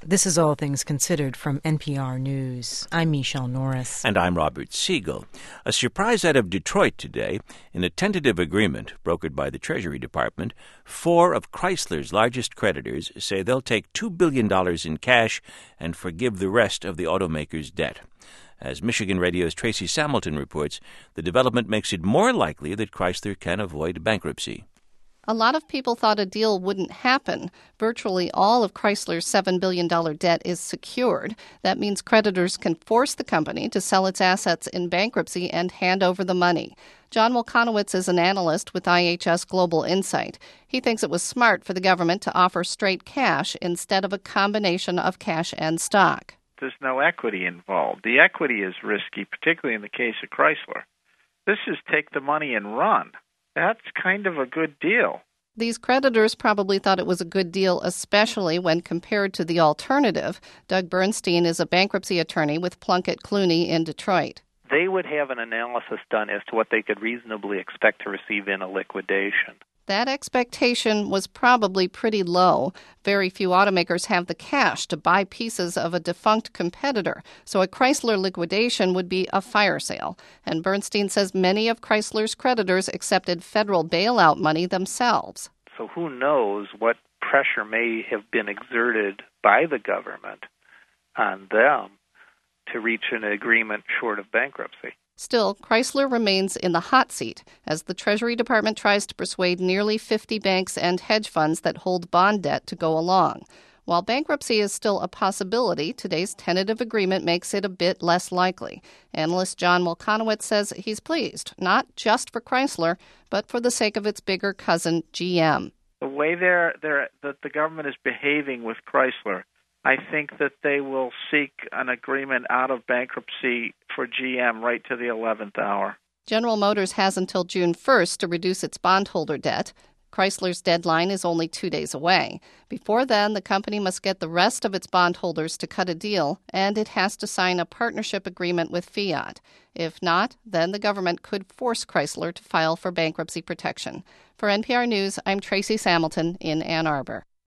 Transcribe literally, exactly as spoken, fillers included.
This is All Things Considered from N P R News. I'm Michelle Norris. And I'm Robert Siegel. A surprise out of Detroit today. In a tentative agreement brokered by the Treasury Department, four of Chrysler's largest creditors say they'll take two billion dollars in cash and forgive the rest of the automaker's debt. As Michigan Radio's Tracy Samilton reports, the development makes it more likely that Chrysler can avoid bankruptcy. A lot of people thought a deal wouldn't happen. Virtually all of Chrysler's seven billion dollars debt is secured. That means creditors can force the company to sell its assets in bankruptcy and hand over the money. John Wolkanowitz is an analyst with I H S Global Insight. He thinks it was smart for the government to offer straight cash instead of a combination of cash and stock. There's no equity involved. The equity is risky, particularly in the case of Chrysler. This is take the money and run. That's kind of a good deal. These creditors probably thought it was a good deal, especially when compared to the alternative. Doug Bernstein is a bankruptcy attorney with Plunkett Clooney in Detroit. They would have an analysis done as to what they could reasonably expect to receive in a liquidation. That expectation was probably pretty low. Very few automakers have the cash to buy pieces of a defunct competitor, so a Chrysler liquidation would be a fire sale. And Bernstein says many of Chrysler's creditors accepted federal bailout money themselves. So who knows what pressure may have been exerted by the government on them to reach an agreement short of bankruptcy. Still, Chrysler remains in the hot seat as the Treasury Department tries to persuade nearly fifty banks and hedge funds that hold bond debt to go along. While bankruptcy is still a possibility, today's tentative agreement makes it a bit less likely. Analyst John Wolkanowitz says he's pleased, not just for Chrysler, but for the sake of its bigger cousin, G M. The way they're, they're, that the government is behaving with Chrysler, I think that they will seek an agreement out of bankruptcy for G M right to the eleventh hour. General Motors has until June first to reduce its bondholder debt. Chrysler's deadline is only two days away. Before then, the company must get the rest of its bondholders to cut a deal, and it has to sign a partnership agreement with Fiat. If not, then the government could force Chrysler to file for bankruptcy protection. For N P R News, I'm Tracy Samilton in Ann Arbor.